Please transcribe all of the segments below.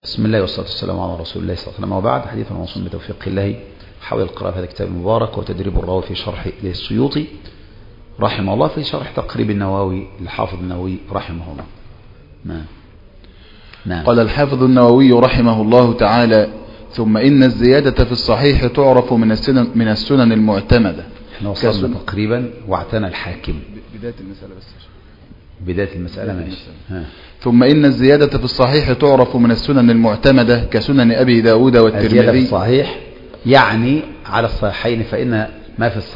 بسم الله والصلاة والسلام على رسول الله صلى الله عليه وسلم. وبعد، حديث موصول بتوفيق الله حول القراءة في هذا الكتاب المبارك وتدريب الراوي في شرح للسيوطي رحمه الله في شرح تقريب النووي للحافظ النووي رحمه الله. نعم. قال الحافظ النووي رحمه الله تعالى: ثم إن الزيادة في الصحيح تعرف من السنن المعتمدة. احنا وصلنا تقريبا واعتنى الحاكم. بداية المسألة بس. بداية المسألة ماشي. ثم إن الزيادة في الصحيح تعرف من السنن المعتمدة كسنن أبي داود والترمذي. الزيادة في الصحيح يعني على الصحيحين، فإن ما في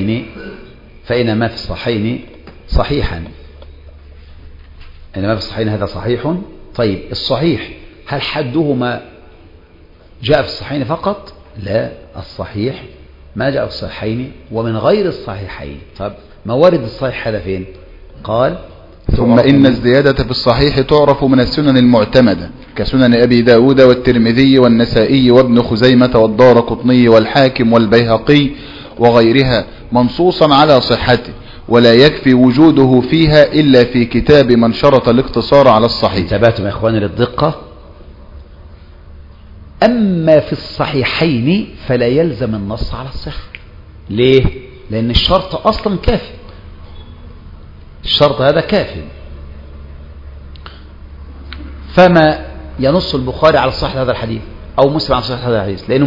الصحيحين صحيحا، إن ما في الصحيحين هذا صحيح. طيب الصحيح هل حدهما جاء في الصحيحين فقط؟ لا، الصحيح ما جاء في الصحيحين ومن غير الصحيحين. طب موارد الصحيح هذا فين؟ قال: ثم إن الزيادة في الصحيح تعرف من السنن المعتمدة كسنن أبي داود والترمذي والنسائي وابن خزيمة والدارقطني والحاكم والبيهقي وغيرها منصوصا على صحته، ولا يكفي وجوده فيها إلا في كتاب من شرط الاقتصار على الصحيح. انتبهتم يا إخواني للدقة؟ أما في الصحيحين فلا يلزم النص على الصحة. ليه؟ لأن الشرط أصلا كافي، الشرط هذا كافي. فما ينص البخاري على صحة هذا الحديث أو مسلم على صحة هذا الحديث، لأنه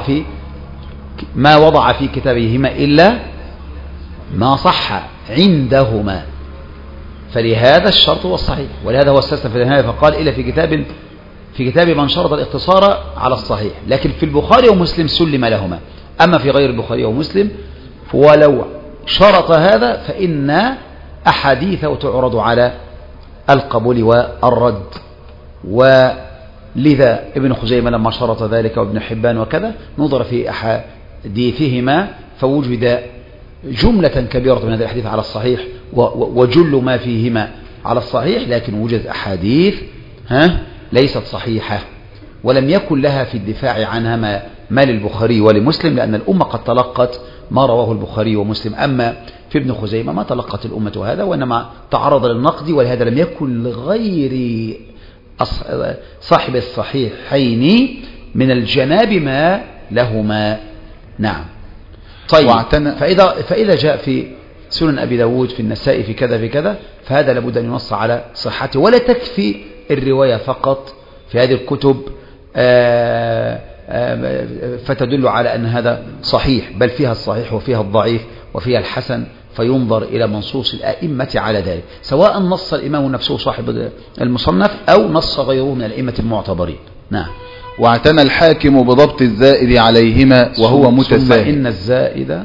ما وضع في كتابهما إلا ما صح عندهما، فلهذا الشرط هو الصحيح. ولهذا هو استثنى في النهاية فقال: إلا في كتاب من شرط الاقتصار على الصحيح. لكن في البخاري ومسلم سلم لهما. أما في غير البخاري ومسلم ولو شرط هذا فإن أحاديثه تعرض على القبول والرد. ولذا ابن خزيمة لما شرط ذلك وابن حبان وكذا نظر في أحاديثهما فوجد جملة كبيرة من هذه الأحاديث على الصحيح وجل ما فيهما على الصحيح، لكن وجد أحاديث ليست صحيحة ولم يكن لها في الدفاع عنها ما للبخاري ولمسلم، لأن الأمة قد تلقت ما رواه البخاري ومسلم. أما في ابن خزيمة ما تلقت الأمة هذا، وإنما تعرض للنقد، ولهذا لم يكن لغير صاحب الصحيحين من الجناب ما لهما. نعم. طيب، فإذا جاء في سنن أبي داود في النسائي في كذا في كذا، فهذا لابد أن ينص على صحته، ولا تكفي الرواية فقط في هذه الكتب فتدل على أن هذا صحيح، بل فيها الصحيح وفيها الضعيف وفيها الحسن، فينظر إلى منصوص الأئمة على ذلك، سواء نص الإمام نفسه صاحب المصنف أو نص غيره من الأئمة المعتبرين. نعم. واعتنى الحاكم بضبط الزائد عليهما وهو متساهل. ثم إن الزائد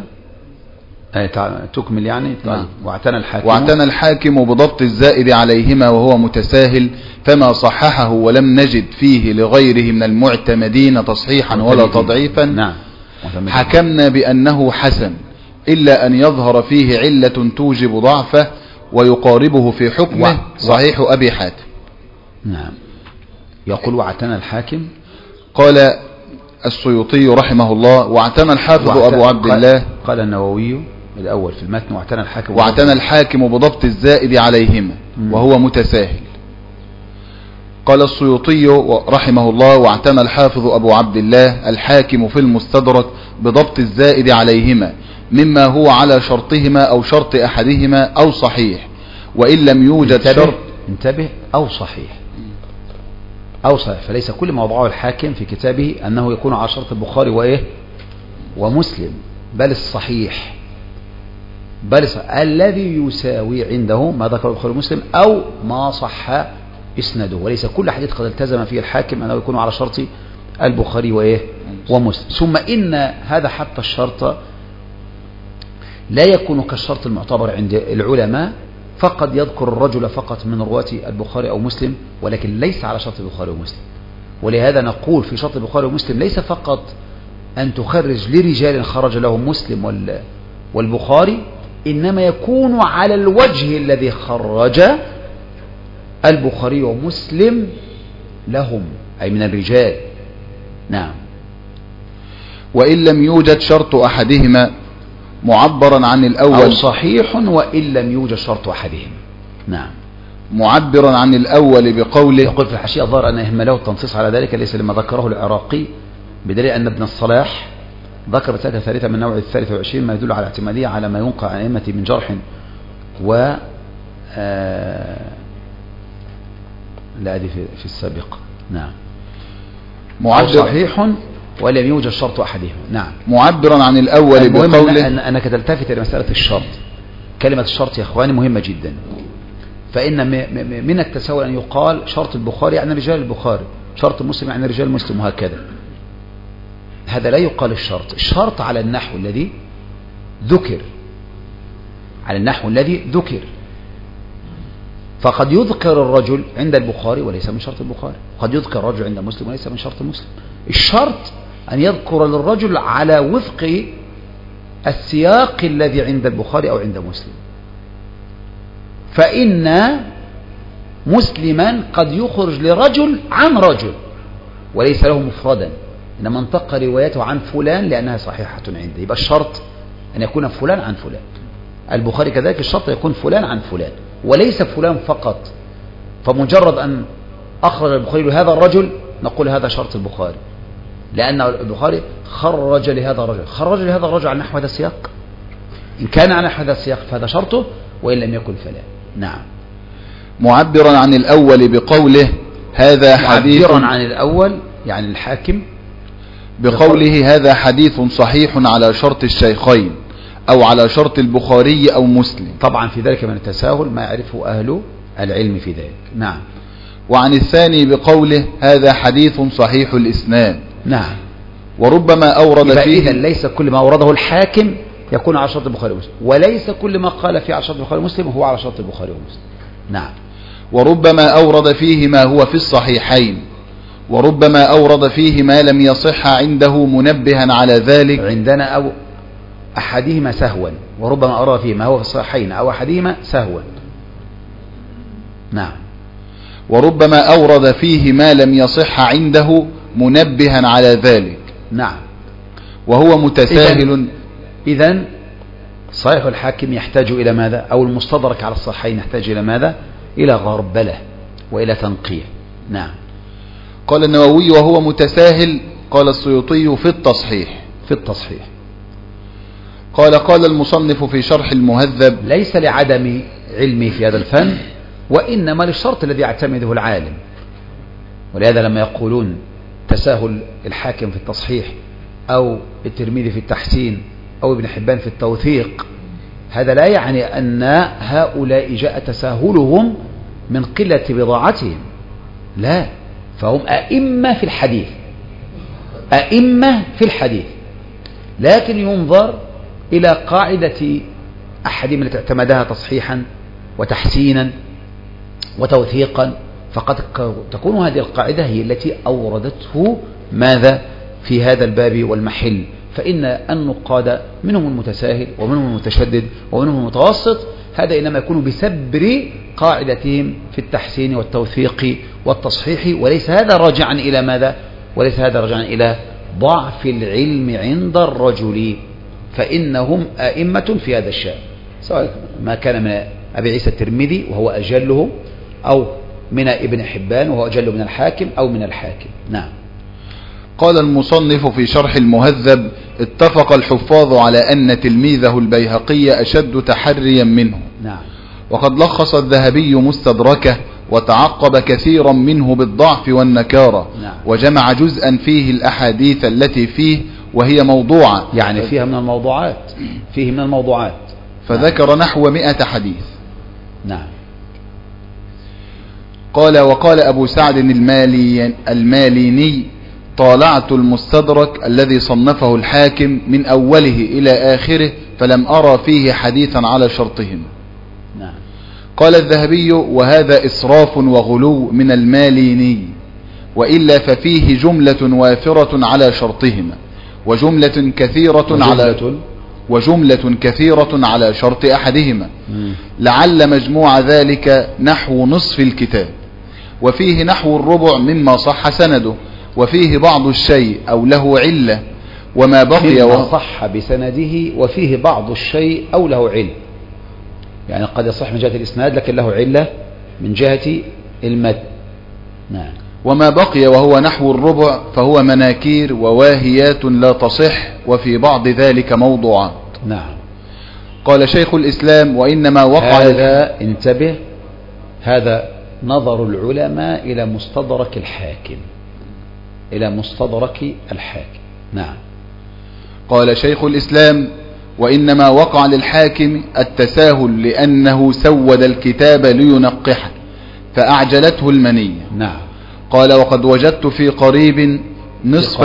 تكمل يعني. طيب. واعتنى الحاكم بضبط الزائد عليهما وهو متساهل، فما صححه ولم نجد فيه لغيره من المعتمدين تصحيحا ولا تضعيفا. نعم. حكمنا بأنه حسن، إلا أن يظهر فيه علة توجب ضعفه ويقاربه في حكمه صحيح أبي حاتم. نعم. يقول: واعتنى الحاكم. قال السيوطي رحمه الله: واعتنى الحافظ أبو عبد الله. قال النووي الأول في المتن: واعتنى الحاكم بضبط الزائد عليهما وهو متساهل. قال السيوطي رحمه الله: واعتنى الحافظ أبو عبد الله الحاكم في المستدرك بضبط الزائد عليهما مما هو على شرطهما أو شرط أحدهما أو صحيح، وإن لم يوجد شرط. انتبه، أو صحيح، فليس كل ما وضعه الحاكم في كتابه أنه يكون على شرط البخاري ومسلم، بل الصحيح، الذي يساوي عنده ما ذكر البخاري ومسلم أو ما صح إسناده. وليس كل حديث قد التزم فيه الحاكم أنه يكون على شرط البخاري ومسلم. ثم إن هذا حتى الشرط لا يكون كالشرط المعتبر عند العلماء، فقد يذكر الرجل فقط من رواة البخاري أو مسلم، ولكن ليس على شرط البخاري ومسلم. ولهذا نقول في شرط البخاري ومسلم ليس فقط أن تخرج لرجال خرج لهم مسلم والبخاري، إنما يكون على الوجه الذي خرج البخاري ومسلم لهم، أي من الرجال. نعم. وإن لم يوجد شرط أحدهما معبرا عن الأول، أو صحيح وإن لم يوجد شرط أحدهما. نعم. معبرا عن الأول بقوله. يقول في الحاشية الظاهر أن إهماله التنصيص على ذلك ليس لما ذكره العراقي، بدليل أن ابن الصلاح ذكر رسالة ثالثة من نوع 23 ما يدل على اعتمادية على ما ينقى عن أئمة من جرح و لا أدري في السابق. نعم. صحيح ولم يوجد شرط أحدهما. نعم. معبرا عن الأول بقوله. أنك تلتفت إلى مسألة الشرط. كلمة الشرط يا إخواني مهمة جدا، فإن من التساهل أن يقال شرط البخاري يعني رجال البخاري، شرط مسلم يعني رجال مسلم، وهكذا. هذا لا يقال الشرط. الشرط على النحو الذي ذكر، على النحو الذي ذكر. فقد يذكر الرجل عند البخاري وليس من شرط البخاري، قد يذكر الرجل عند مسلم وليس من شرط مسلم. الشرط أن يذكر للرجل على وفق السياق الذي عند البخاري أو عند مسلم. فإن مسلما قد يخرج لرجل عن رجل وليس له مفردا، إنما انتقى روايته عن فلان لأنها صحيحة عنده. يبقى الشرط أن يكون فلان عن فلان. البخاري كذلك الشرط يكون فلان عن فلان وليس فلان فقط. فمجرد أن أخرج البخاري هذا الرجل نقول هذا شرط البخاري، لأن البخاري خرج لهذا الرجل، خرج لهذا الرجل عن نحو هذا السياق. إن كان عن نحو هذا السياق فهذا شرطه، وإن لم يكن فلا. نعم. معبرا عن الأول بقوله هذا حديث. معبرا عن الأول يعني الحاكم بقوله هذا حديث صحيح على شرط الشيخين أو على شرط البخاري أو مسلم. طبعا في ذلك من التساهل ما يعرفه أهل العلم في ذلك. نعم. وعن الثاني بقوله هذا حديث صحيح الإسناد. نعم. وربما أورد فيه. إذن ليس كل ما أورده الحاكم يكون على شرط البخاري ومسلم، وليس كل ما قال فيه على شرط البخاري ومسلم هو على شرط البخاري ومسلم. نعم. وربما أورد فيه ما هو في الصحيحين، وربما أورد فيه ما لم يصح عنده منبها على ذلك. عندنا أو أحدهما سهوا، وربما أورد فيه ما هو في الصحيحين أو أحدهما سهوا. نعم. وربما أورد فيه ما لم يصح عنده منبها على ذلك. نعم. وهو متساهل. إذن صحيح الحاكم يحتاج إلى ماذا؟ أو المستدرك على الصحيحين يحتاج إلى ماذا؟ إلى غربلة وإلى تنقية. نعم. قال النووي وهو متساهل. قال السيوطي في التصحيح. في التصحيح. قال المصنف في شرح المهذب ليس لعدم علمي في هذا الفن، وإنما للشرط الذي يعتمده العالم. ولهذا لما يقولون تساهل الحاكم في التصحيح أو الترمذي في التحسين أو ابن حبان في التوثيق، هذا لا يعني أن هؤلاء جاء تساهلهم من قلة بضاعتهم، لا، فهم أئمة في الحديث، أئمة في الحديث، لكن ينظر إلى قاعدة أحدهم التي اعتمدها تصحيحا وتحسينا وتوثيقا، فقد تكون هذه القاعدة هي التي أوردته ماذا في هذا الباب والمحل. فإن النقاد منهم المتساهل ومنهم المتشدد ومنهم المتوسط، هذا إنما يكون بسبر قاعدتهم في التحسين والتوثيق والتصحيح، وليس هذا راجعا إلى ماذا؟ وليس هذا راجعا إلى ضعف العلم عند الرجل، فإنهم أئمة في هذا الشأن، سواء ما كان من أبي عيسى الترمذي وهو أجله، أو من ابن حبان وهو أجل من الحاكم، أو من الحاكم. نعم. قال المصنف في شرح المهذب اتفق الحفاظ على أن تلميذه البيهقي أشد تحريا منه. نعم. وقد لخص الذهبي مستدركه وتعقب كثيرا منه بالضعف والنكارة. نعم. وجمع جزءا فيه الأحاديث التي فيه وهي موضوعة، يعني فيها من الموضوعات، فيه من الموضوعات، فذكر نحو 100 حديث. نعم. وقال أبو سعد الماليني طالعت المستدرك الذي صنفه الحاكم من أوله إلى آخره فلم أرى فيه حديثا على شرطهم. نعم. قال الذهبي وهذا إسراف وغلو من الماليني، وإلا ففيه جملة وافرة على شرطهما وجملة كثيرة على شرط أحدهما، لعل مجموع ذلك نحو نصف الكتاب، وفيه نحو الربع مما صح سنده، وفيه بعض الشيء أو له علة، وما بقي صح بسنده وفيه بعض الشيء أو له علة، يعني قد يصح من جهة الإسناد لكن له علة من جهة المد. نعم. وما بقي وهو نحو الربع فهو مناكير وواهيات لا تصح وفي بعض ذلك موضوعات. نعم. قال شيخ الإسلام وإنما وقع هذا انتبه، هذا نظر العلماء إلى مستدرك الحاكم، إلى مستدرك الحاكم. نعم. قال شيخ الإسلام وإنما وقع للحاكم التساهل لأنه سود الكتاب لينقحه فأعجلته المنية. نعم. قال وقد وجدت في قريب نصف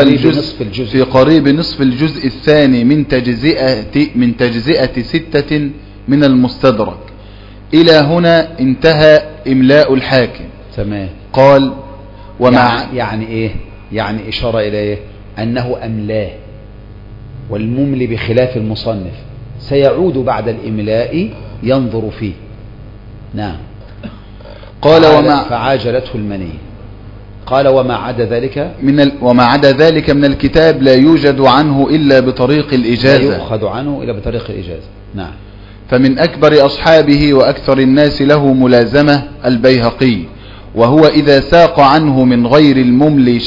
الجزء الثاني من تجزئة 6 من المستدرك. إلى هنا انتهى إملاء الحاكم. تمام. قال ومع يعني إيه؟ يعني إشارة إلى إيه؟ أنه أملاه، والمملي بخلاف المصنف سيعود بعد الإملاء ينظر فيه. نعم. قال فعاجلته المنية. قال وما عدا ذلك من الكتاب لا يوجد عنه إلا بطريق الإجازة، لا يؤخذ عنه إلا بطريق الإجازة. نعم. فمن أكبر أصحابه وأكثر الناس له ملازمة البيهقي، وهو إذا ساق عنه من غير المملي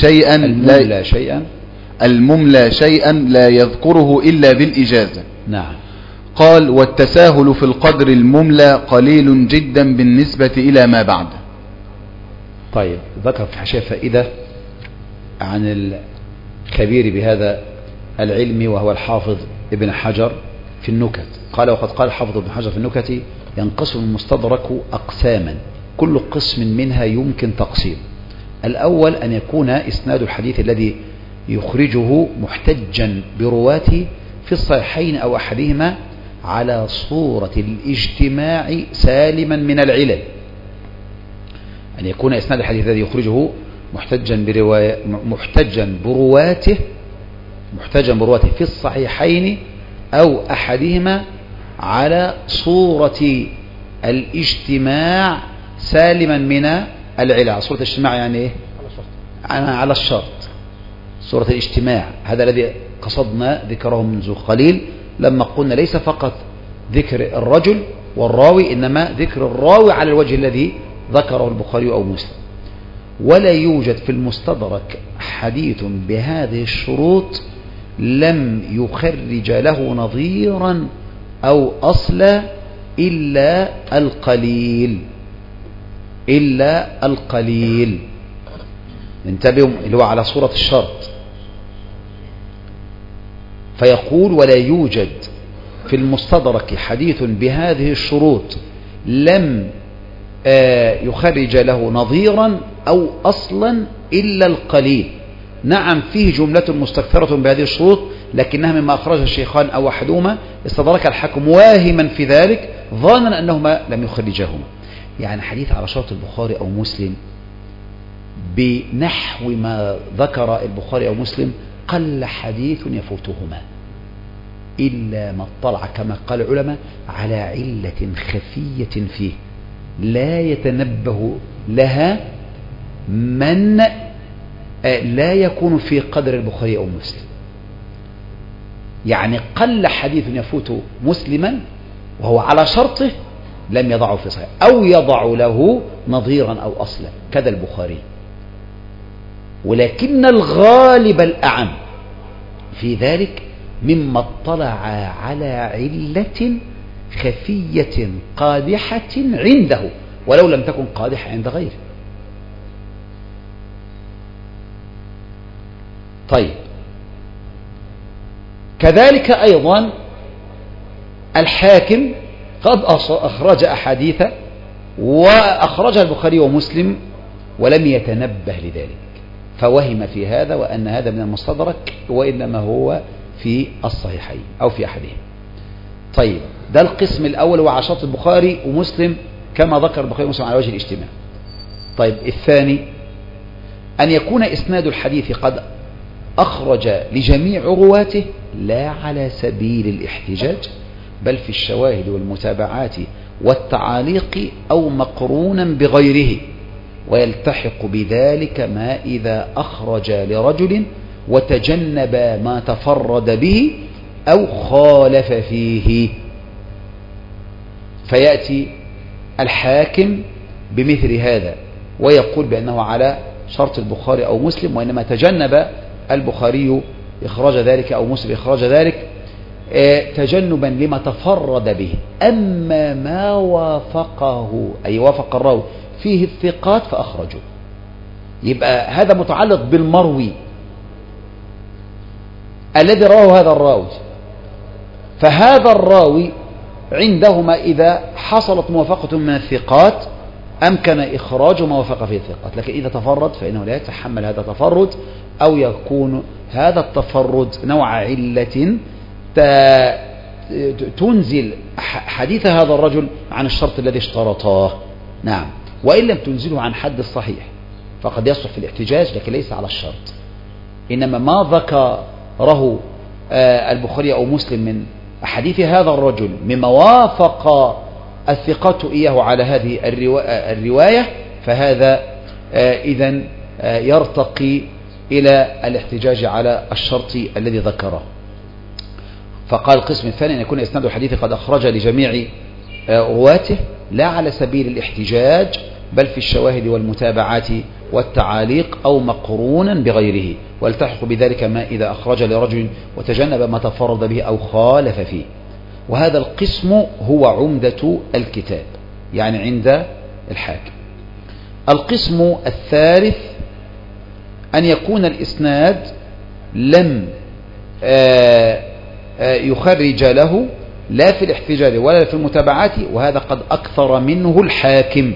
شيئا لا يذكره إلا بالإجازة. نعم. قال والتساهل في القدر المملى قليل جدا بالنسبة إلى ما بعده. طيب، ذكر في حاشية فائدة عن الخبير بهذا العلم وهو الحافظ ابن حجر في النكت. قال وقد قال الحافظ ابن حجر في النكت ينقسم المستدرك أقساما كل قسم منها يمكن تقسيم. الأول أن يكون إسناد الحديث الذي يخرجه محتجا برواته في الصحيحين أو أحدهما على صورة الاجتماع سالما من العلل. أن يكون إسناد الحديث الذي يخرجه محتجا برواته في الصحيحين أو أحدهما على صورة الاجتماع سالما من العلل. صورة الاجتماع يعني إيه؟ على الشرط. صورة الاجتماع هذا الذي قصدنا ذكره منذ قليل لما قلنا ليس فقط ذكر الرجل والراوي، إنما ذكر الراوي على الوجه الذي ذكره البخاري أو مسلم. ولا يوجد في المستدرك حديث بهذه الشروط لم يخرج له نظيرا أو أصلا إلا القليل. انتبهوا، اللي هو على صورة الشرط. فيقول ولا يوجد في المستدرك حديث بهذه الشروط لم يخرج له نظيرا أو أصلا إلا القليل. نعم، فيه جملة مستكثرة بهذه الشروط لكنها مما أخرجها الشيخان أو أحدهما استدرك الحاكم واهما في ذلك ظانا أنهما لم يخرجهما. يعني حديث على شرط البخاري أو مسلم بنحو ما ذكر البخاري أو مسلم قل حديث يفوتهما إلا ما اطلع كما قال العلماء على علة خفية فيه لا يتنبه لها من لا يكون في قدر البخاري أو مسلم. يعني قل حديث يفوت مسلما وهو على شرطه لم يضعه في صحيح أو يضع له نظيرا أو أصلا كذا البخاري. ولكن الغالب الأعم في ذلك مما اطلع على علة خفية قادحة عنده ولو لم تكن قادحة عند غيره. طيب، كذلك أيضا الحاكم قد أخرج أحاديث وأخرجها البخاري ومسلم ولم يتنبه لذلك فوهم في هذا وأن هذا من المستدرك وإنما هو في الصحيحين أو في أحدهم. طيب، ده القسم الأول وعشرة البخاري ومسلم كما ذكر البخاري ومسلم على وجه الاجتماع. طيب، الثاني أن يكون إسناد الحديث قد أخرج لجميع رواته لا على سبيل الاحتجاج بل في الشواهد والمتابعات والتعاليق أو مقرونا بغيره، ويلتحق بذلك ما إذا أخرج لرجل وتجنب ما تفرد به أو خالف فيه. فيأتي الحاكم بمثل هذا ويقول بأنه على شرط البخاري أو مسلم، وإنما تجنب البخاري إخراج ذلك أو مسلم إخراج ذلك تجنبا لما تفرد به. أما ما وافقه أي وافق الراوي فيه الثقات فأخرجه. يبقى هذا متعلق بالمروي الذي رواه هذا الراوي، فهذا الراوي عندهما إذا حصلت موافقة من الثقات أمكن إخراج ما وافق فيه الثقات، لكن إذا تفرد فإنه لا يتحمل هذا التفرد، أو يكون هذا التفرد نوع علة تنزل حديث هذا الرجل عن الشرط الذي اشترطاه. نعم، وإن لم تنزله عن حد الصحيح فقد يصلح في الاحتجاج لكن ليس على الشرط. إنما ما ذكره البخاري أو مسلم من حديث هذا الرجل مما وافق الثقات إياه على هذه الرواية فهذا إذن يرتقي إلى الاحتجاج على الشرط الذي ذكره. فقال القسم الثاني أن يكون إسناد الحديث قد أخرج لجميع رواته لا على سبيل الاحتجاج بل في الشواهد والمتابعات والتعاليق أو مقرونا بغيره، والتحق بذلك ما إذا أخرج لرجل وتجنب ما تفرد به أو خالف فيه. وهذا القسم هو عمدة الكتاب يعني عند الحاكم. القسم الثالث أن يكون الإسناد لم يخرج له لا في الاحتجاج ولا في المتابعات، وهذا قد أكثر منه الحاكم،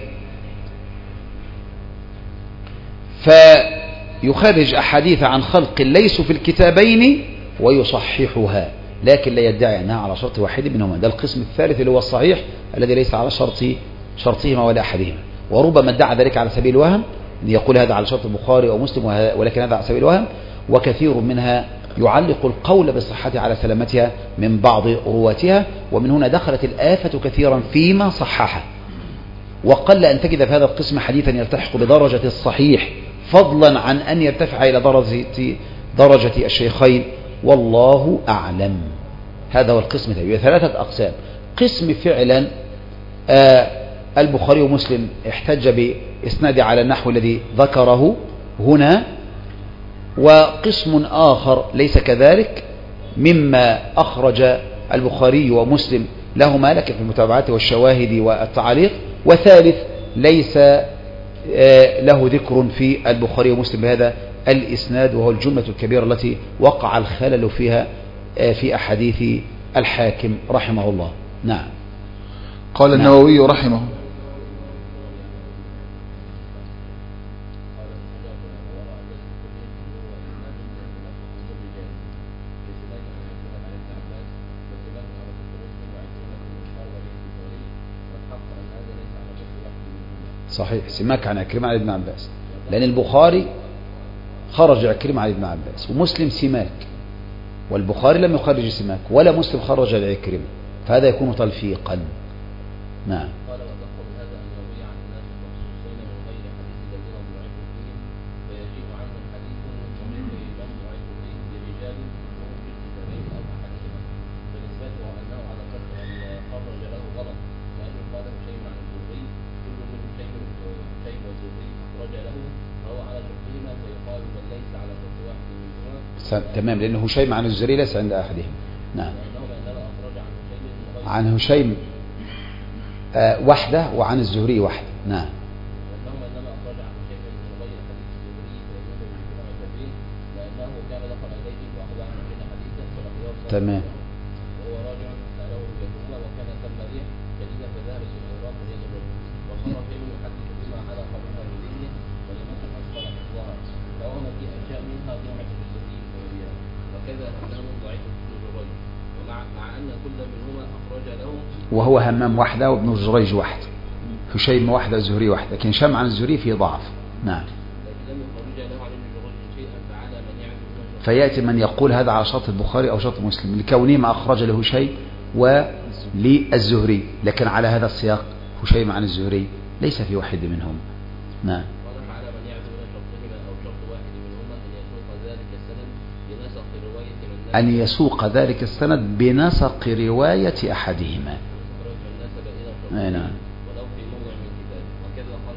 فيخرج أحاديث عن خلق ليسوا في الكتابين ويصححها، لكن لا يدعي أنها على شرط واحد منهما. ده القسم الثالث اللي هو الصحيح الذي ليس على شرطهما ولا أحدهما، وربما ادعى ذلك على سبيل الوهم، يقول هذا على شرط البخاري أو مسلم ولكن هذا على سبيل الوهم، وكثير منها يعلق القول بصحتها على سلامتها من بعض رواتها، ومن هنا دخلت الآفة كثيرا فيما صححه. وقل أن تجد في هذا القسم حديثا يلتحق بدرجة الصحيح فضلا عن أن يرتفع إلى درجة الشيخين، والله أعلم. هذا هو القسم الثاني. ثلاثة أقسام: قسم فعلا البخاري ومسلم احتج بإسناد على النحو الذي ذكره هنا، وقسم آخر ليس كذلك مما أخرج البخاري ومسلم لهما لكن في المتابعات والشواهد والتعاليق، وثالث ليس له ذكر في البخاري ومسلم بهذا الإسناد، وهو الجملة الكبيرة التي وقع الخلل فيها في أحاديث الحاكم رحمه الله. نعم. قال النووي رحمه صحيح، سماك عن عكرمة عن ابن عباس، لأن البخاري خرج عكرمة عن ابن عباس ومسلم سماك، والبخاري لم يخرج سماك ولا مسلم خرج لعكرمة، فهذا يكون تلفيقا. نعم. تمام، لأنه هشيم عن الزهري ليس عند أحدهم. نعم. عن هشيم وحده وعن الزهري وحده. نعم. تمام. وهو همام وحده وابن جريج وحده، هشيم وحده الزهري وحده، لكن هشام عن الزهري فيه ضعف. نعم. فيأتي من يقول هذا على شرط البخاري أو شرط مسلم لكونه ما أخرج له هشيم وللزهري، لكن على هذا السياق هشيم عن الزهري ليس في واحد منهم. نعم. أن يسوق ذلك السند بنسق رواية أحدهما. نعم.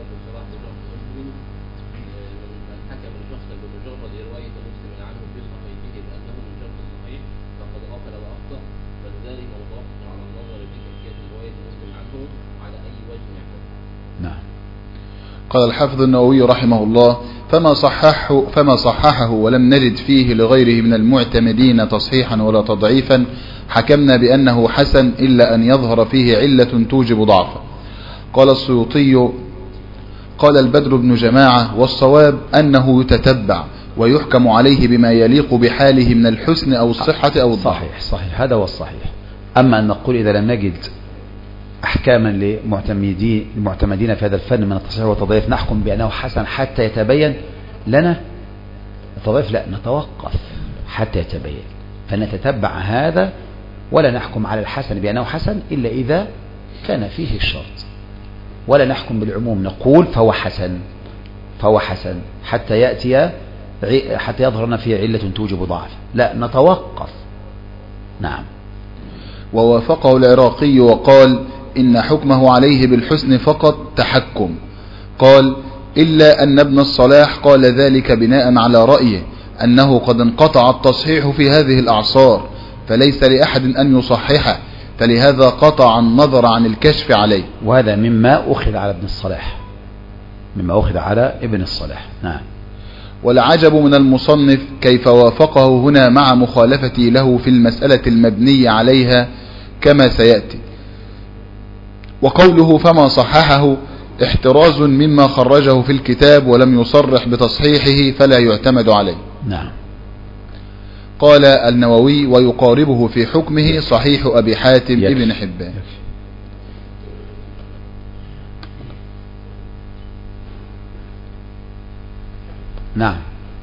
قال الحافظ النووي رحمه الله: فما صححه ولم نجد فيه لغيره من المعتمدين تصحيحا ولا تضعيفا حكمنا بأنه حسن إلا أن يظهر فيه علة توجب ضعفا. قال السيوطي: قال البدر بن جماعة: والصواب أنه يتتبع ويحكم عليه بما يليق بحاله من الحسن أو الصحة أو الضعف. صحيح، هذا هو الصحيح. أما أن نقول إذا لم نجد أحكاما للمعتمدين في هذا الفن من التصحيح والتضعيف نحكم بأنه حسن حتى يتبين لنا التضعيف، لا، نتوقف حتى يتبين، فنتتبع هذا ولا نحكم على الحسن بأنه حسن إلا إذا كان فيه الشرط، ولا نحكم بالعموم نقول فهو حسن حتى يظهر لنا فيه علة توجب ضعف، لا، نتوقف. نعم. ووافقه العراقي وقال: إن حكمه عليه بالحسن فقط تحكم. قال: إلا أن ابن الصلاح قال ذلك بناء على رأيه أنه قد انقطع التصحيح في هذه الأعصار فليس لأحد أن يصححه، فلهذا قطع النظر عن الكشف عليه. وهذا مما أخذ على ابن الصلاح. نعم. والعجب من المصنف كيف وافقه هنا مع مخالفتي له في المسألة المبنية عليها كما سيأتي. وقوله فما صححه احتراز مما خرجه في الكتاب ولم يصرح بتصحيحه فلا يعتمد عليه. نعم. قال النووي: ويقاربه في حكمه صحيح أبي حاتم ابن حبان. نعم.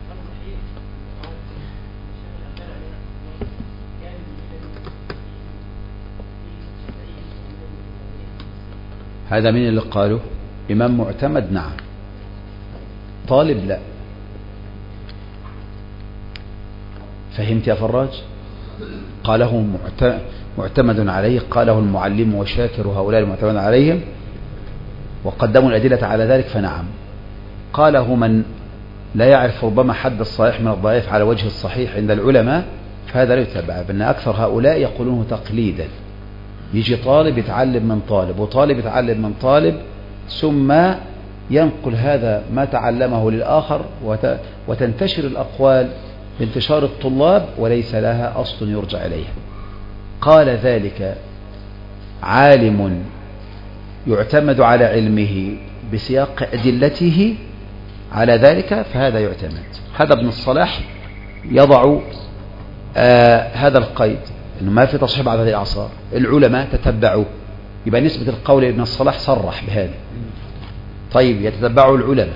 هذا من اللي قالوا إمام معتمد؟ نعم. طالب؟ لا. فهمت يا فراج؟ قاله معتمد عليه، قاله المعلم وشاكر هؤلاء المعتمد عليهم وقدموا الأدلة على ذلك، فنعم. قاله من لا يعرف ربما حد الصحيح من الضعيف على وجه الصحيح عند العلماء، فهذا لا يتبع، بأن أكثر هؤلاء يقولونه تقليدا. يجي طالب يتعلم من طالب وطالب يتعلم من طالب، ثم ينقل هذا ما تعلمه للآخر، وتنتشر الأقوال بانتشار الطلاب وليس لها أصل يرجع إليها. قال ذلك عالم يعتمد على علمه بسياق أدلته على ذلك، فهذا يعتمد. هذا ابن الصلاح يضع هذا القيد، إنه ما في تصحيح بعد هذه الأعصار، العلماء تتبعوا، يبقى نسبة القول ابن الصلاح صرح بهذا. طيب، يتتبعوا العلماء،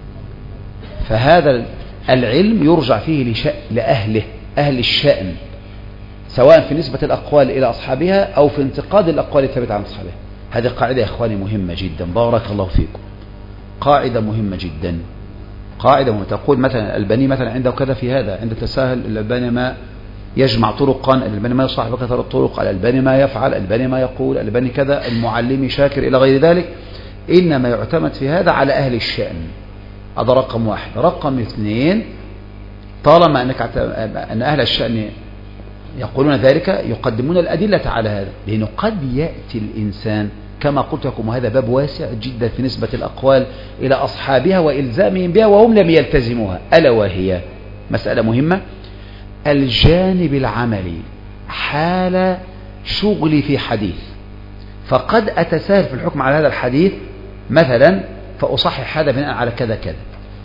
فهذا العلم يرجع فيه لأهله، أهل الشأن، سواء في نسبة الأقوال إلى أصحابها أو في انتقاد الأقوال الثابتة عن أصحابها. هذه قاعدة يا إخواني مهمة جدا، بارك الله فيكم، قاعدة مهمة جدا، قاعدة مهمة. تقول مثلا الألباني مثلا عنده كذا في هذا، عند التساهل الألباني ما يجمع طرقا، الألباني ما يصحح بكثرة الطرق، الألباني ما يفعل، الألباني ما يقول، الألباني كذا، المعلم شاكر إلى غير ذلك. إنما يعتمد في هذا على أهل الشأن. هذا رقم واحد. رقم اثنين، طالما أن أهل الشأن يقولون ذلك يقدمون الأدلة على هذا، لأنه قد يأتي الإنسان كما قلت لكم، وهذا باب واسع جدا في نسبة الأقوال إلى أصحابها وإلزامهم بها وهم لم يلتزموها، ألا وهي مسألة مهمة: الجانب العملي حال شغلي في حديث، فقد أتساهل في الحكم على هذا الحديث مثلا فأصحح هذا بناء على كذا كذا.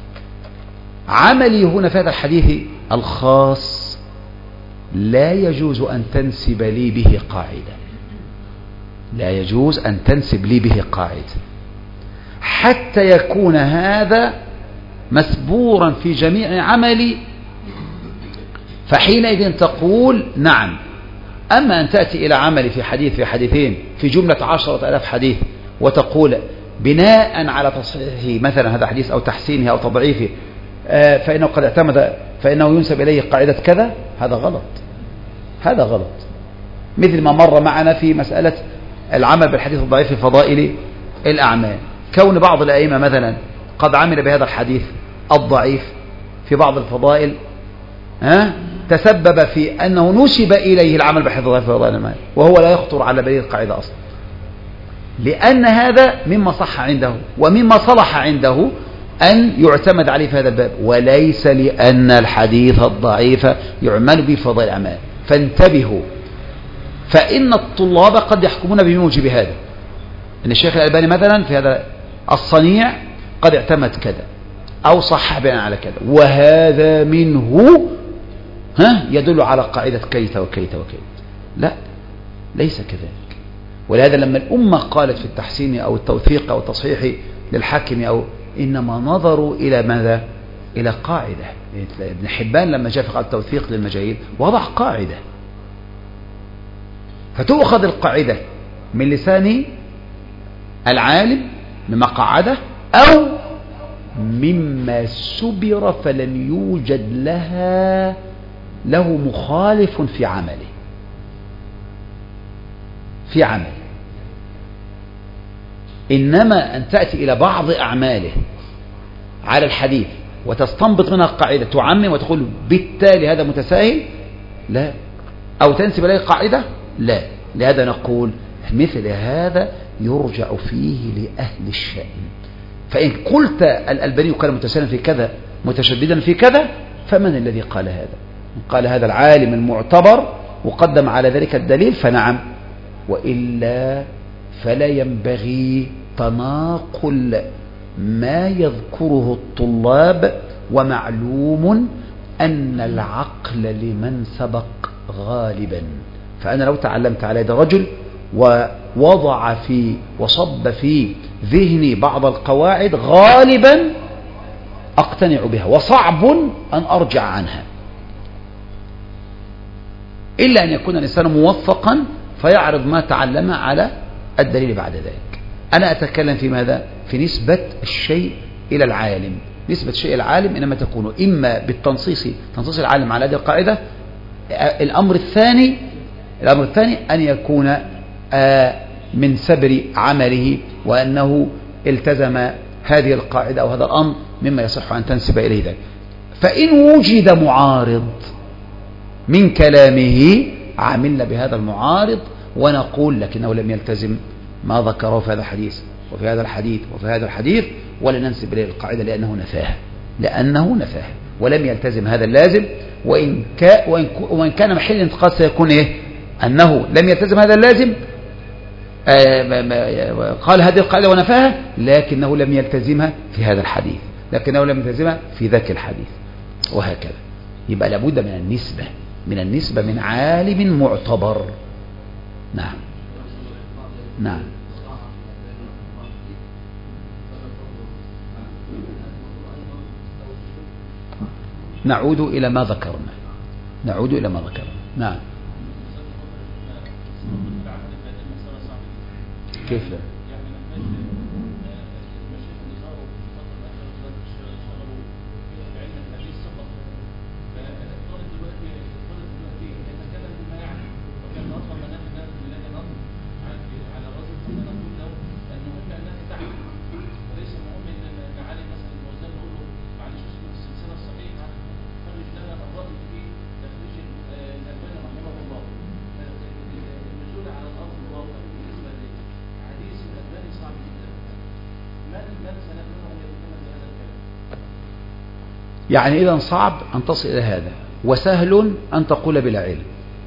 عملي هنا في هذا الحديث الخاص لا يجوز أن تنسب لي به قاعدة، لا يجوز أن تنسب لي به قاعدة حتى يكون هذا مسبورا في جميع عملي، فحينئذ تقول نعم. أما أن تأتي إلى عملي في حديث في حديثين في جملة 10,000 حديث وتقول بناء على تصحيحه مثلا هذا حديث أو تحسينه أو تضعيفه فإنه قد اعتمد فإنه ينسب إليه قاعدة كذا، هذا غلط، هذا غلط. مثل ما مر معنا في مسألة العمل بالحديث الضعيف في فضائل الأعمال، كون بعض الأئمة مثلا قد عمل بهذا الحديث الضعيف في بعض الفضائل تسبب في أنه نسب إليه العمل بالحديث الضعيف في فضائل الأعمال، وهو لا يخطر على بالي القاعدة أصلا. لأن هذا مما صح عنده ومما صلح عنده أن يعتمد عليه في هذا الباب، وليس لأن الحديث الضعيف يعمل به فضائل الأعمال. فانتبهوا، فإن الطلاب قد يحكمون بموجب هذا، أن الشيخ الألباني مثلا في هذا الصنيع قد اعتمد كذا أو صحح بناء على كذا، وهذا منه يدل على قاعدة كيت وكيت وكيت. لا، ليس كذلك. ولهذا لما الأمة قالت في التحسين أو التوثيق أو التصحيح للحاكم أو إنما نظروا إلى ماذا؟ إلى قاعدة. ابن حبان لما جاء فقال التوثيق للمجاهيل وضع قاعدة، فتؤخذ القاعدة من لسان العالم مما قعده أو مما سبر فلم يوجد له مخالف في عمله إنما أن تأتي إلى بعض أعماله على الحديث وتستنبط منها القاعدة تعمم وتقول بالتالي هذا متساهل، لا، أو تنسب إليه قاعدة، لا. لهذا نقول مثل هذا يرجع فيه لأهل الشأن. فإن قلت الألباني كان متساهلا في كذا متشددا في كذا، فمن الذي قال هذا؟ قال هذا العالم المعتبر وقدم على ذلك الدليل، فنعم، وإلا فلا ينبغي تناقل ما يذكره الطلاب، ومعلوم أن العقل لمن سبق غالبا. فأنا لو تعلمت على يد رجل ووضع وصب في ذهني بعض القواعد غالبا أقتنع بها، وصعب أن أرجع عنها، إلا أن يكون الإنسان موفقا فيعرض ما تعلم على الدليل بعد ذلك. أنا أتكلم في ماذا؟ في نسبة الشيء إلى العالم. نسبة الشيء إلى العالم إنما تكون إما بالتنصيص، تنصيص العالم على هذه القاعدة. الأمر الثاني أن يكون من سبر عمله، وأنه التزم هذه القاعدة أو هذا الأمر مما يصح أن تنسب إليه ذلك. فإن وجد معارض من كلامه عملنا بهذا المعارض ونقول لكنه لم يلتزم ما ذكره في هذا الحديث وفي هذا الحديث وفي هذا الحديث، ولا ننسب إليه القاعدة لأنه نفاه ولم يلتزم هذا اللازم. وإن كان محل الانتقاد سيكون أنه لم يلتزم هذا اللازم، قال هذه القاعدة ونفاها، لكنه لم يلتزمها في هذا الحديث، لكنه لم يلتزمها في ذاك الحديث، وهكذا. يبقى لابد من النسبة من عالم معتبر. نعم. نعود إلى ما ذكرنا. نعم. كيف لا؟ يعني إذا صعب أن تصل إلى هذا، وسهل أن تقول بلا علم.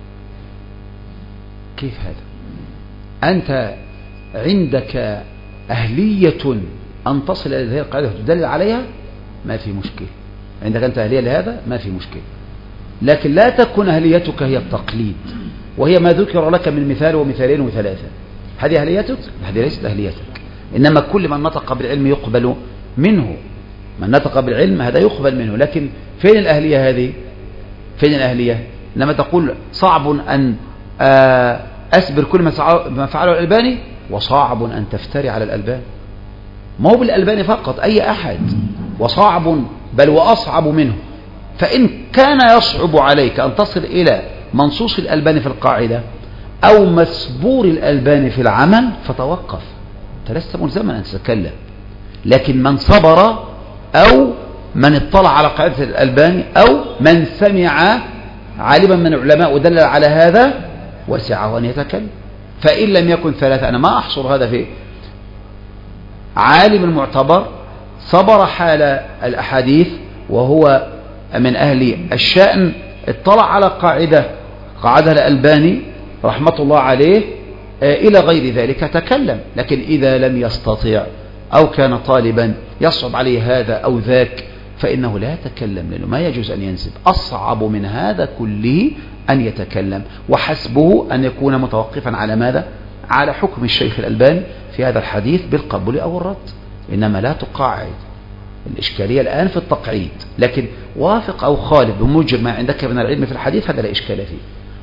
كيف هذا؟ أنت عندك أهلية أن تصل إلى هذه القاعدة وتدلل عليها، ما في مشكلة. عندك أنت أهلية لهذا، ما في مشكلة. لكن لا تكون أهليتك هي التقليد، وهي ما ذكر لك من مثال ومثالين وثلاثة. هذه أهليتك؟ هذه ليست أهليتك. إنما كل من نطق بالعلم يقبل منه، من نطق بالعلم هذا يقبل منه. لكن فين الأهلية هذه؟ فين الأهلية؟ لما تقول صعب أن أسبر كل ما فعله الألباني، وصعب أن تفتري على الألباني. ما هو بالألباني فقط، أي أحد، وصعب بل وأصعب منه. فإن كان يصعب عليك أن تصل إلى منصوص الألباني في القاعدة أو مسبور الألباني في العمل فتوقف، أنت لست ملزما أن تتكلم. لكن من صبر أو من اطلع على قاعدة الألباني أو من سمع عالما من العلماء ودلل على هذا، وسعه أن يتكلم. فإن لم يكن ثلاثة، أنا ما أحصر هذا في عالم المعتبر صبر حال الأحاديث وهو من أهل الشأن، اطلع على قاعدة الألباني رحمة الله عليه إلى غير ذلك تكلم. لكن إذا لم يستطيع أو كان طالبا يصعب عليه هذا أو ذاك فإنه لا يتكلم، لأنه ما يجوز أن ينسب. أصعب من هذا كله أن يتكلم، وحسبه أن يكون متوقفا على ماذا؟ على حكم الشيخ الألباني في هذا الحديث بالقبول أو الرد، إنما لا تقاعد. الإشكالية الآن في التقعيد، لكن وافق أو خالف بموجب ما عندك من العلم في الحديث هذا لا إشكال فيه.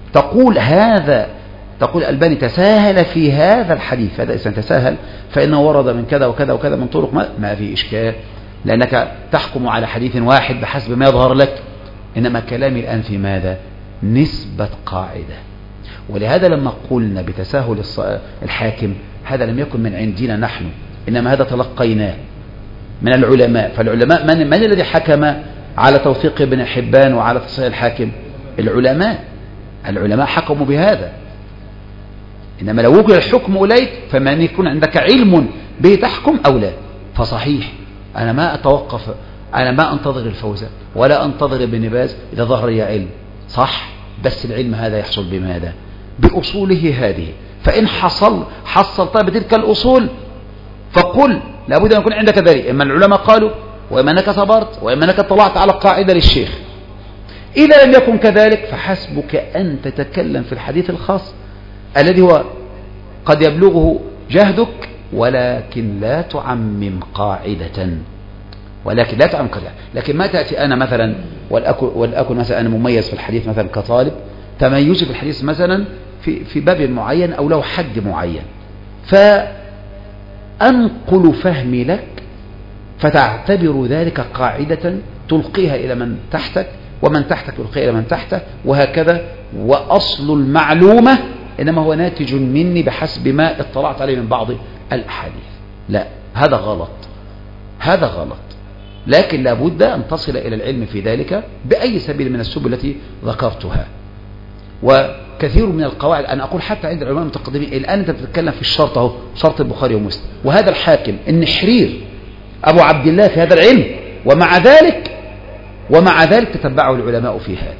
تقول الألباني تساهل في هذا الحديث، هذا إذا تساهل فإنه ورد من كذا وكذا وكذا من طرق، ما في إشكال، لأنك تحكم على حديث واحد بحسب ما يظهر لك. إنما كلامي الآن في ماذا؟ نسبة قاعدة. ولهذا لما قلنا بتساهل الحاكم هذا لم يكن من عندنا نحن، إنما هذا تلقيناه من العلماء. فالعلماء من الذي حكم على توثيق ابن حبان وعلى تصحيح الحاكم؟ العلماء حكموا بهذا. إنما لو وجد الحكم إليك فمن يكون عندك علم به تحكم أو لا. فصحيح أنا ما أتوقف، أنا ما أنتظر الفوزة ولا أنتظر ابن باز إذا ظهر لي علم، صح، بس العلم هذا يحصل بماذا؟ بأصوله هذه. فإن حصلت بتلك الأصول فقل لابد أن يكون عندك ذلك، إما العلماء قالوا وإما أنك صبرت وإما أنك طلعت على قاعدة للشيخ. إذا لم يكن كذلك فحسبك أن تتكلم في الحديث الخاص الذي هو قد يبلغه جهدك، ولكن لا تعمم قاعدة، لكن ما تأتي أنا مثلا ولأكن مثلا أنا مميز في الحديث مثلا كطالب، تميزي في الحديث مثلا في باب معين أو لو حد معين، فأنقل فهمي لك فتعتبر ذلك قاعدة تلقيها إلى من تحتك، ومن تحتك يلقيها إلى من تحته، وهكذا. وأصل المعلومة إنما هو ناتج مني بحسب ما اطلعت عليه من بعض الأحاديث. لا، هذا غلط. لكن لابد أن تصل إلى العلم في ذلك بأي سبيل من السبل التي ذكرتها. وكثير من القواعد أنا أقول حتى عند العلماء المتقدمين الآن أنت بتتكلم في الشرط أهو، شرط البخاري ومسلم، وهذا الحاكم النحرير أبو عبد الله في هذا العلم، ومع ذلك تتبعه العلماء في هذا،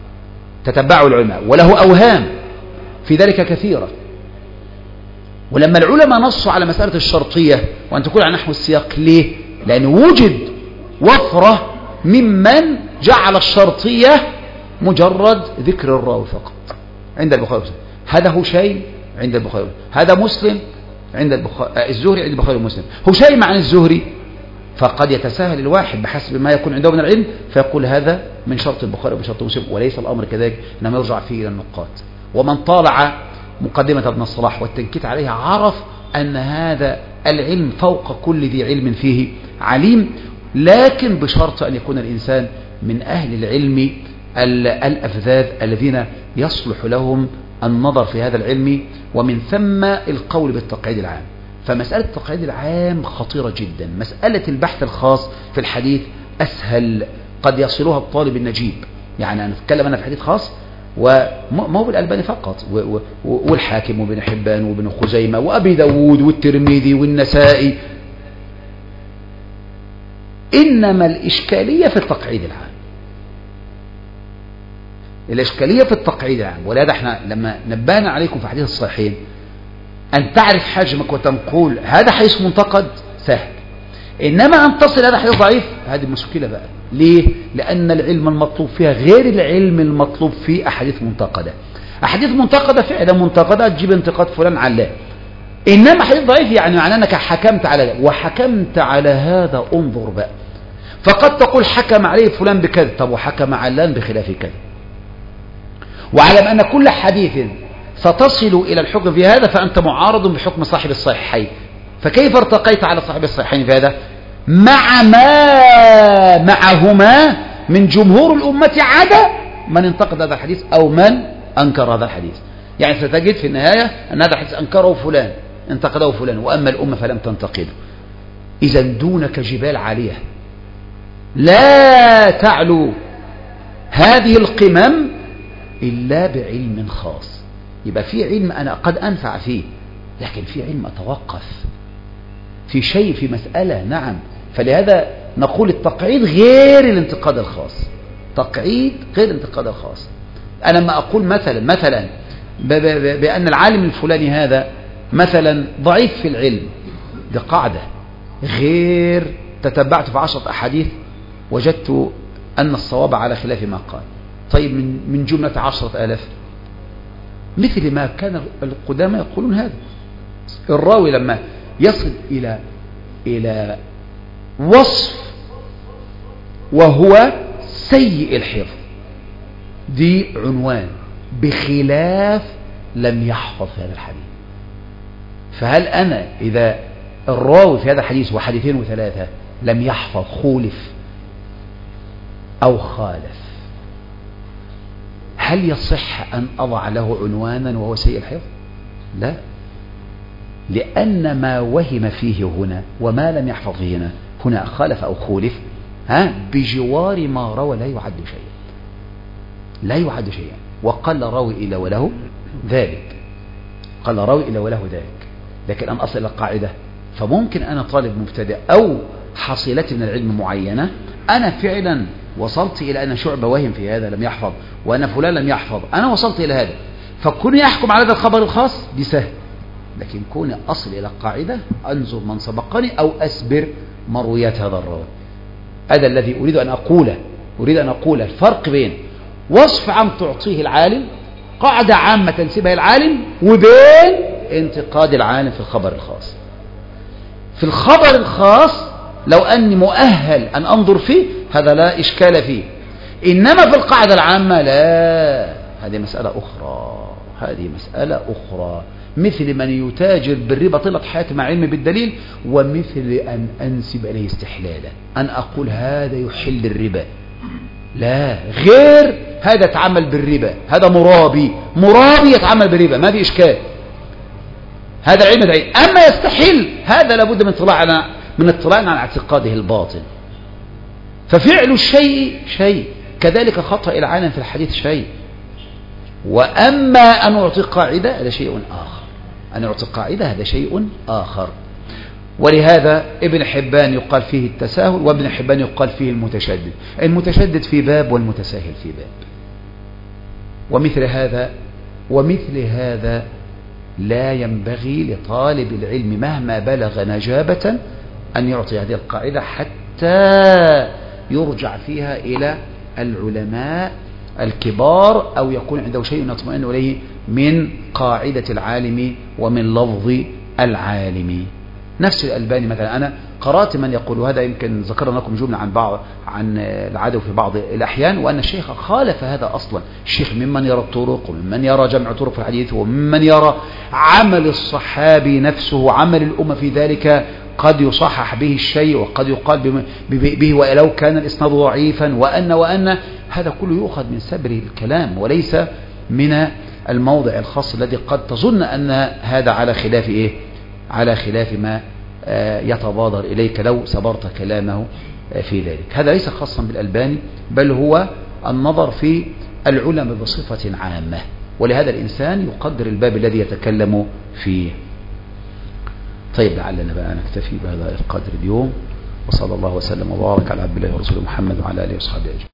وله أوهام في ذلك كثيرة. ولما العلماء نصوا على مسألة الشرطية وأن تكون على نحو السياق، ليه؟ لأن وجد وفرة ممن جعل الشرطية مجرد ذكر الراوي فقط عند البخاري ومسلم. هذا هشيم عند البخاري، هذا مسلم عند الزهري عند البخاري ومسلم. هشيم عن الزهري، فقد يتساهل الواحد بحسب ما يكون عنده من العلم فيقول هذا من شرط البخاري وبشرط مسلم، وليس الأمر كذلك، إنما يرجع فيه إلى النقاط. ومن طالع مقدمة ابن الصلاح والتنكيت عليها عرف أن هذا العلم فوق كل ذي علم فيه عليم، لكن بشرط أن يكون الإنسان من أهل العلم الأفذاذ الذين يصلح لهم النظر في هذا العلم، ومن ثم القول بالتقعيد العام. فمسألة التقعيد العام خطيرة جدا. مسألة البحث الخاص في الحديث أسهل، قد يصلها الطالب النجيب. يعني أنا أتكلم أنا في حديث خاص وما هو بالألباني فقط، والحاكم وابن حبان وابن خزيمة وأبي داود والترمذي والنسائي، إنما الإشكالية في التقعيد العام. الإشكالية في التقعيد العام. ولهذا احنا لما نبهنا عليكم في حديث الصحيحين أن تعرف حجمك وتنقول هذا حديث منتقد سهل، إنما أن تصل هذا حديث ضعيف هذه مشكلة بقى. ليه؟ لأن العلم المطلوب فيها غير العلم المطلوب في أحاديث منتقدة. أحاديث منتقدة فعلا منتقدة تجيب انتقاد فلان علاه، إنما حديث ضعيف يعني معناه أنك حكمت على وحكمت على هذا. انظر بقى، فقد تقول حكم عليه فلان بكذا، طب وحكم علان بخلاف كذا. واعلم أن كل حديث ستصل إلى الحكم في هذا فأنت معارض بحكم صاحب الصحيحين. فكيف ارتقيت على صاحب الصحيحين في هذا مع ما معهما من جمهور الأمة عدا من انتقد هذا الحديث أو من أنكر هذا الحديث؟ يعني ستجد في النهاية أن هذا الحديث أنكره فلان، انتقده فلان، وأما الأمة فلم تنتقده. إذا دونك جبال عالية لا تعلو هذه القمم إلا بعلم خاص. يبقى في علم أنا قد أنفع فيه، لكن في علم أتوقف في شيء في مسألة. نعم، فلهذا نقول التقعيد غير الانتقاد الخاص. تقعيد غير الانتقاد الخاص. أنا لما أقول مثلا بأن العالم الفلاني هذا مثلا ضعيف في العلم، دي قاعدة، غير تتبعت في 10 أحاديث وجدت أن الصواب على خلاف ما قال. طيب من جملة 10,000 مثل ما كان القدامى يقولون هذا. الراوي لما يصل إلى وصف وهو سيء الحفظ، دي عنوان بخلاف لم يحفظ في هذا الحديث. فهل أنا إذا الراوي في هذا الحديث وحديثين وثلاثة لم يحفظ، خولف أو خالف، هل يصح أن أضع له عنوانا وهو سيء الحفظ؟ لا، لأن ما وهم فيه هنا وما لم يحفظ فيه هنا خالف أو خولف بجوار ما روى لا يعد شيئا، لا يعد شيئا. وقال راوي إلى وله ذلك، قال راوي إلى وله ذلك. لكن أن أصل إلى القاعدة، فممكن أنا طالب مبتدئ أو حصيلتي من العلم معينة، أنا فعلا وصلت إلى أن شعبة وهم في هذا لم يحفظ، وأن فلان لم يحفظ، أنا وصلت إلى هذا، فكوني أحكم على هذا الخبر الخاص دي سهل. لكن كوني أصل إلى القاعدة، أنظر من سبقني أو أسبر مرويات هذا الراوي. هذا الذي أريد أن أقول الفرق بين وصف عام تعطيه العالم، قاعدة عامة تنسبها العالم، وبين انتقاد العالم في الخبر الخاص. في الخبر الخاص لو أني مؤهل أن أنظر فيه هذا لا إشكال فيه، إنما في القاعدة العامة لا، هذه مسألة أخرى. مثل من يتاجر بالربا طيلة حياته مع علم بالدليل، ومثل أن أنسب إليه استحلالا، أن أقول هذا يحل الربا. لا، غير هذا يتعامل بالربا، هذا مرابي يتعامل بالربا، ما في إشكال، هذا علم دليل. أما يستحل هذا لابد من اطلاعنا على اعتقاده الباطن. ففعل الشيء شيء، كذلك خطأ العالم في الحديث شيء. وأما أن أعطي قاعدة هذا شيء آخر. ولهذا ابن حبان يقال فيه التساهل، وابن حبان يقال فيه المتشدد في باب والمتساهل في باب. ومثل هذا لا ينبغي لطالب العلم مهما بلغ نجابة أن يعطي هذه القاعدة حتى يرجع فيها إلى العلماء الكبار، أو يكون عنده شيء يطمئن إليه من قاعدة العالم ومن لفظ العالم. نفس الألباني مثلا، أنا قرأت من يقول هذا، يمكن ذكرنا لكم جملة عن العدو في بعض الأحيان، وأن الشيخ خالف هذا أصلا. الشيخ ممن يرى الطرق، وممن يرى جمع طرق في الحديث، وممن يرى عمل الصحابي نفسه، عمل الأمة في ذلك، قد يصحح به الشيء وقد يقال به ولو كان الإسناد ضعيفا، وأن هذا كله يؤخذ من سبر الكلام، وليس من الموضع الخاص الذي قد تظن أن هذا على خلاف ما يتبادر إليك لو سبرت كلامه في ذلك. هذا ليس خاصا بالألباني، بل هو النظر في العلماء بصفة عامة، ولهذا الإنسان يقدر الباب الذي يتكلم فيه. طيب، لعلنا بقى نكتفي بهذا القدر اليوم، وصلى الله وسلم وبارك على عبد الله ورسوله محمد وعلى آله وصحبه أجمعين.